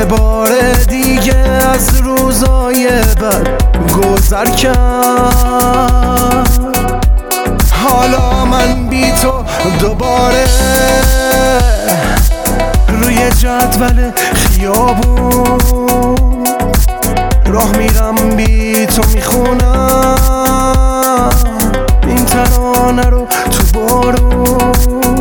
بار دیگه از روزای بد گذر کرد. حالا من بی تو دوباره روی جدول خیابون راه میرم، بی تو میخونم این ترانه رو تو بارون.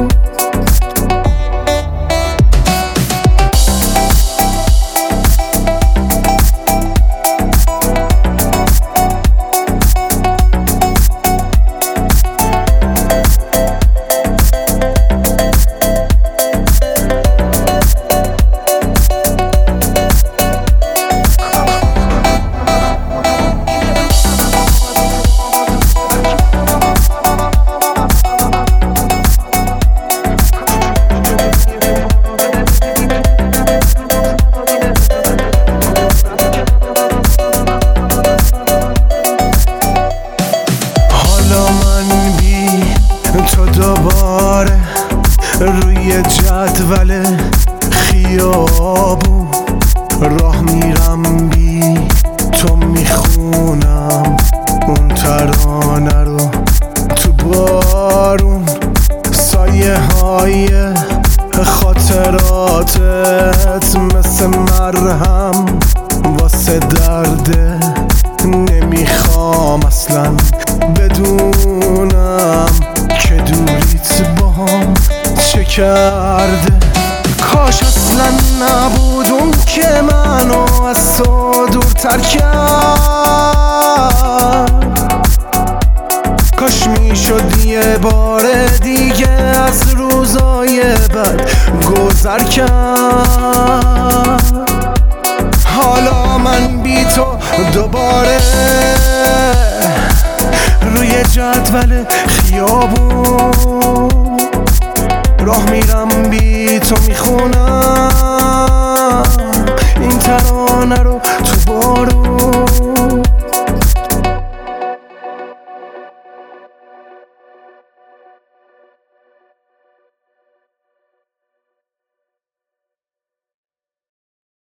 تو دوباره روی جدول خیابون راه میرم، بی تو میخونم اون ترانه رو تو بارون. سایه های خاطراتت مثل مرهم واسه درده، نمیخوام اصلا بدونم که دوریت باهم چه کرده. کاش اصلا نبود اون که منو از تو دورتر کرد. کاش میشد یه بار دیگه از روزای بد گذر کرد. حالا من بی تو دوباره روی جدول خیابون راه میرم، بی تو میخونم